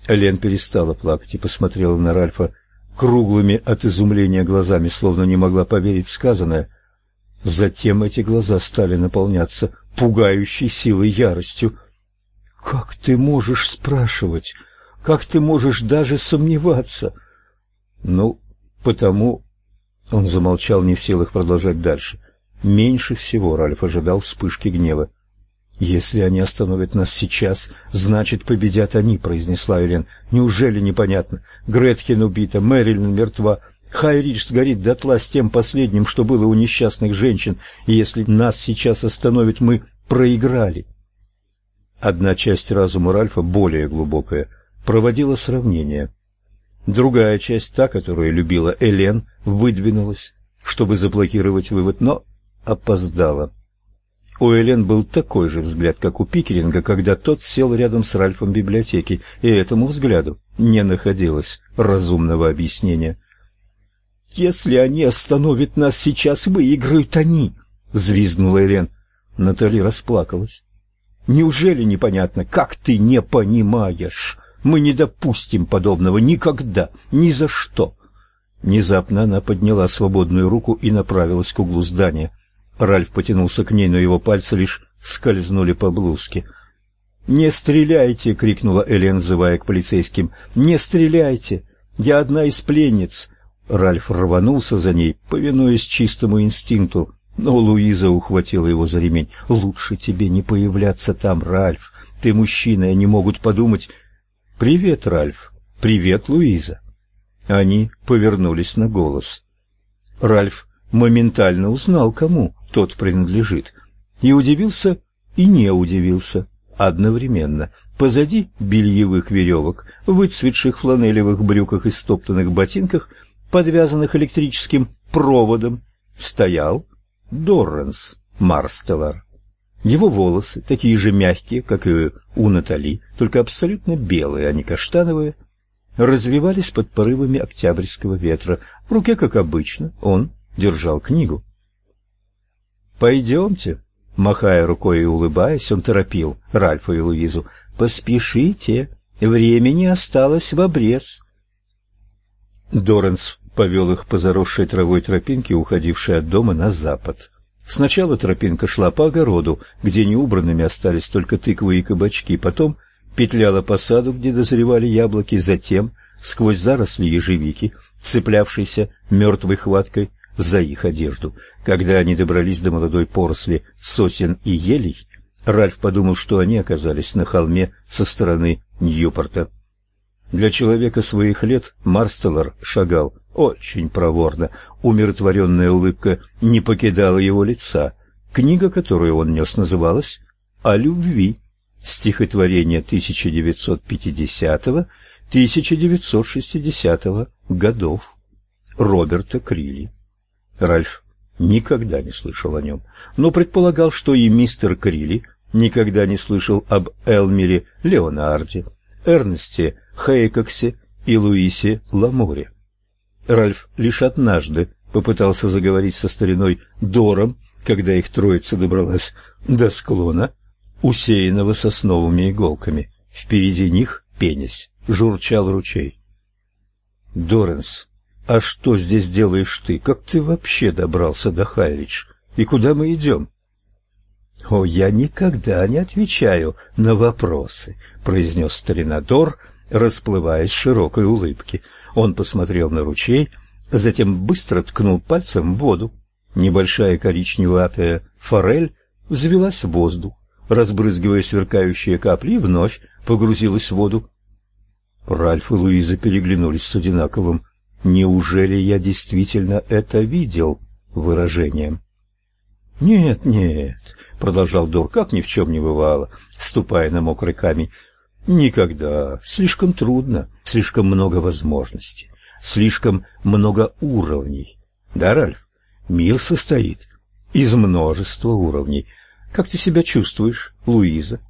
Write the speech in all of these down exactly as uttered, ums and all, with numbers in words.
Элен перестала плакать и посмотрела на Ральфа круглыми от изумления глазами, словно не могла поверить в сказанное. Затем эти глаза стали наполняться пугающей силой яростью. «Как ты можешь спрашивать? Как ты можешь даже сомневаться?» «Ну, потому...» Он замолчал, не в силах продолжать дальше. Меньше всего Ральф ожидал вспышки гнева. «Если они остановят нас сейчас, значит, победят они», — произнесла Элен. «Неужели непонятно? Гретхен убита, Мэрилин мертва, Хайридж сгорит дотла с тем последним, что было у несчастных женщин, и если нас сейчас остановят, мы проиграли». Одна часть разума Ральфа, более глубокая, проводила сравнение. Другая часть, та, которую любила Элен, выдвинулась, чтобы заблокировать вывод, но опоздала. У Элен был такой же взгляд, как у Пикеринга, когда тот сел рядом с Ральфом в библиотеке, и этому взгляду не находилось разумного объяснения. «Если они остановят нас сейчас, выиграют они!» — взвизгнула Элен. Натали расплакалась. «Неужели непонятно? Как ты не понимаешь? Мы не допустим подобного никогда, ни за что!» Внезапно она подняла свободную руку и направилась к углу здания. Ральф потянулся к ней, но его пальцы лишь скользнули по блузке. «Не стреляйте!» — крикнула Элен, взывая к полицейским. «Не стреляйте! Я одна из пленниц!» Ральф рванулся за ней, повинуясь чистому инстинкту, но Луиза ухватила его за ремень. «Лучше тебе не появляться там, Ральф. Ты мужчина, и они могут подумать...» «Привет, Ральф. Привет, Луиза». Они повернулись на голос. Ральф моментально узнал, кому тот принадлежит, и удивился, и не удивился одновременно. Позади бельевых веревок, в выцветших фланелевых брюках и стоптанных ботинках, подвязанных электрическим проводом, стоял Дорренс Марстеллар. Его волосы, такие же мягкие, как и у Натали, только абсолютно белые, а не каштановые, развивались под порывами октябрьского ветра. В руке, как обычно, он держал книгу. «Пойдемте», — махая рукой и улыбаясь, он торопил Ральфа и Луизу. «Поспешите, времени осталось в обрез». Дорренс повел их по заросшей травой тропинке, уходившей от дома на запад. Сначала тропинка шла по огороду, где неубранными остались только тыквы и кабачки, потом петляла по саду, где дозревали яблоки, затем сквозь заросли ежевики, цеплявшейся мертвой хваткой за их одежду. Когда они добрались до молодой поросли сосен и елей, Ральф подумал, что они оказались на холме со стороны Ньюпорта. Для человека своих лет Марстеллар шагал очень проворно, умиротворенная улыбка не покидала его лица. Книга, которую он нес, называлась «О любви», стихотворение тысяча девятьсот пятидесятого — тысяча девятьсот шестидесятого годов Роберта Крилли. Ральф никогда не слышал о нем, но предполагал, что и мистер Крилли никогда не слышал об Элмере Леонарде, Эрнесте Хейкоксе и Луисе Ламоре. Ральф лишь однажды попытался заговорить со стариной Дором, когда их троица добралась до склона, усеянного сосновыми иголками. Впереди них, пенясь, журчал ручей. «Дорренс, а что здесь делаешь ты? Как ты вообще добрался до Хайридж? И куда мы идем?» «О, я никогда не отвечаю на вопросы», — произнес старина Дор, расплываясь в широкой улыбке. Он посмотрел на ручей, затем быстро ткнул пальцем в воду. Небольшая коричневатая форель взвелась в воздух, разбрызгивая сверкающие капли, и вновь погрузилась в воду. Ральф и Луиза переглянулись с одинаковым «Неужели я действительно это видел?» выражением. «Нет, нет», — продолжал Дор, как ни в чем не бывало, ступая на мокрый камень. «Никогда. Слишком трудно, слишком много возможностей, слишком много уровней. Да, Ральф? Мир состоит из множества уровней. Как ты себя чувствуешь, Луиза?»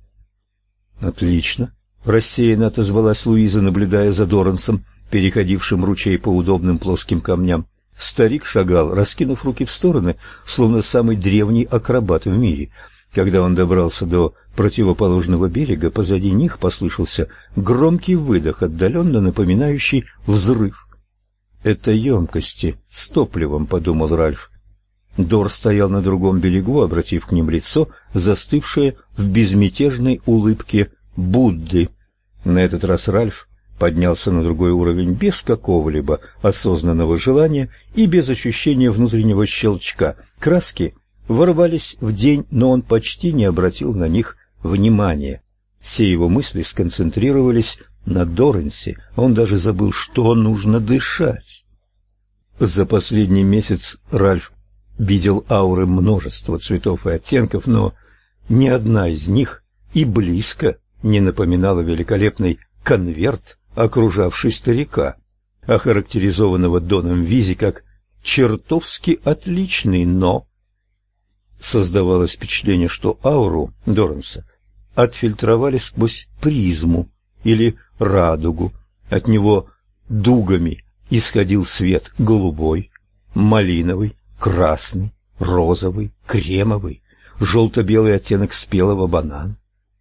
«Отлично», — рассеянно отозвалась Луиза, наблюдая за Дорренсом, переходившим ручей по удобным плоским камням. Старик шагал, раскинув руки в стороны, словно самый древний акробат в мире. Когда он добрался до противоположного берега позади них послышался громкий выдох, отдаленно напоминающий взрыв. «Это емкости с топливом», — подумал Ральф. Дор стоял на другом берегу, обратив к ним лицо, застывшее в безмятежной улыбке Будды. На этот раз Ральф поднялся на другой уровень без какого-либо осознанного желания и без ощущения внутреннего щелчка. Краски ворвались в день, но он почти не обратил на них внимания. Все его мысли сконцентрировались на Доренсе, он даже забыл, что нужно дышать. За последний месяц Ральф видел ауры множества цветов и оттенков, но ни одна из них и близко не напоминала великолепный конверт, окружавший старика, охарактеризованного Доном Визи как чертовски отличный, но... Создавалось впечатление, что ауру Доренса отфильтровали сквозь призму или радугу. От него дугами исходил свет голубой, малиновый, красный, розовый, кремовый, желто-белый оттенок спелого банана.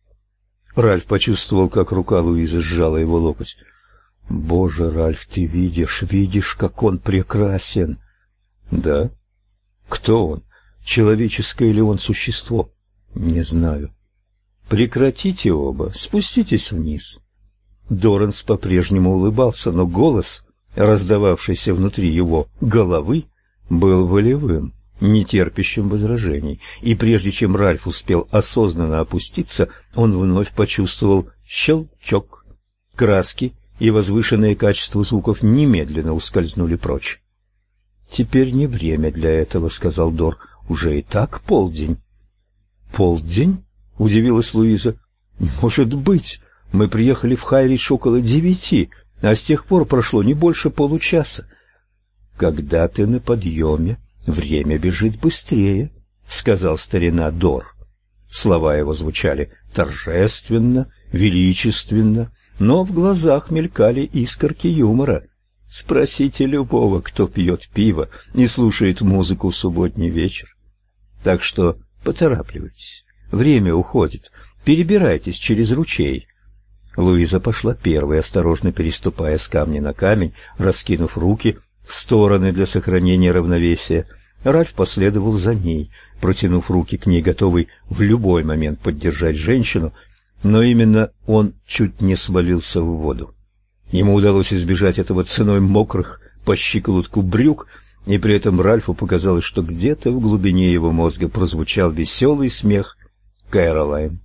Ральф почувствовал, как рука Луизы сжала его локоть. «Боже, Ральф, ты видишь, видишь, как он прекрасен!» «Да? Кто он? Человеческое ли он существо?» «Не знаю». «Прекратите оба, спуститесь вниз». Доренс по-прежнему улыбался, но голос, раздававшийся внутри его головы, был волевым, нетерпящим возражений, и прежде чем Ральф успел осознанно опуститься, он вновь почувствовал щелчок. Краски и возвышенное качество звуков немедленно ускользнули прочь. «Теперь не время для этого», — сказал Дор. «Уже и так полдень». «Полдень?» — удивилась Луиза. «Не может быть! Мы приехали в Хайридж около девяти, а с тех пор прошло не больше получаса». «Когда ты на подъеме, время бежит быстрее», — сказал старина Дор. Слова его звучали торжественно, величественно, но в глазах мелькали искорки юмора. Спросите любого, кто пьет пиво и слушает музыку в субботний вечер. Так что поторапливайтесь, время уходит, перебирайтесь через ручей. Луиза пошла первой, осторожно переступая с камня на камень, раскинув руки в стороны для сохранения равновесия. Ральф последовал за ней, протянув руки к ней, готовый в любой момент поддержать женщину, но именно он чуть не свалился в воду. Ему удалось избежать этого ценой мокрых по щиколотку брюк, и при этом Ральфу показалось, что где-то в глубине его мозга прозвучал веселый смех Кэролайн.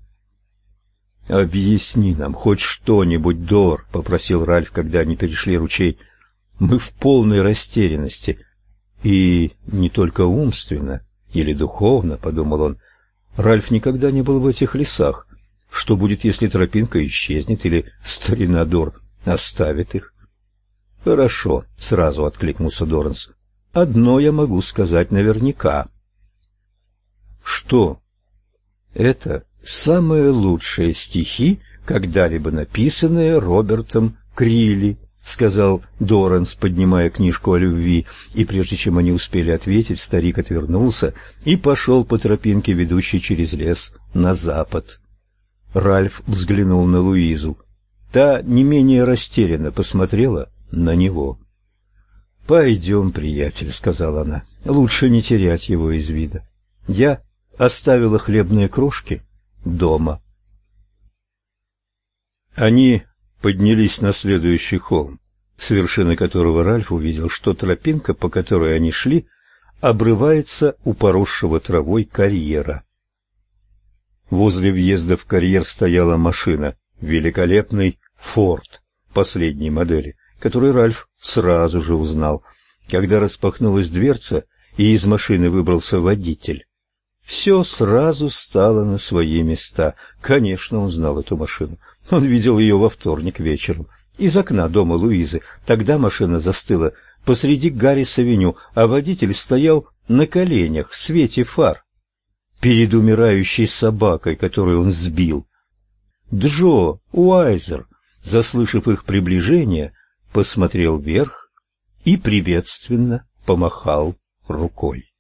«Объясни нам хоть что-нибудь, Дор», — попросил Ральф, когда они перешли ручей. «Мы в полной растерянности. И не только умственно или духовно», — подумал он. Ральф никогда не был в этих лесах. Что будет, если тропинка исчезнет или старина Дор оставит их? «Хорошо», — сразу откликнулся Доренс. «Одно я могу сказать наверняка». «Что?» «Это самые лучшие стихи, когда-либо написанные Робертом Крилли», — сказал Доренс, поднимая книжку о любви, и прежде чем они успели ответить, старик отвернулся и пошел по тропинке, ведущей через лес на запад. Ральф взглянул на Луизу. Та не менее растерянно посмотрела на него. «Пойдем, приятель», — сказала она, — «лучше не терять его из вида. Я оставила хлебные крошки дома». Они поднялись на следующий холм, с вершины которого Ральф увидел, что тропинка, по которой они шли, обрывается у поросшего травой карьера. Возле въезда в карьер стояла машина, великолепный «Форд» последней модели, который Ральф сразу же узнал, когда распахнулась дверца и из машины выбрался водитель. Все сразу стало на свои места. Конечно, он знал эту машину. Он видел ее во вторник вечером из окна дома Луизы. Тогда машина застыла посреди Гаррис-авеню, а водитель стоял на коленях в свете фар перед умирающей собакой, которую он сбил. Джо Уайзер, заслышав их приближение, посмотрел вверх и приветственно помахал рукой.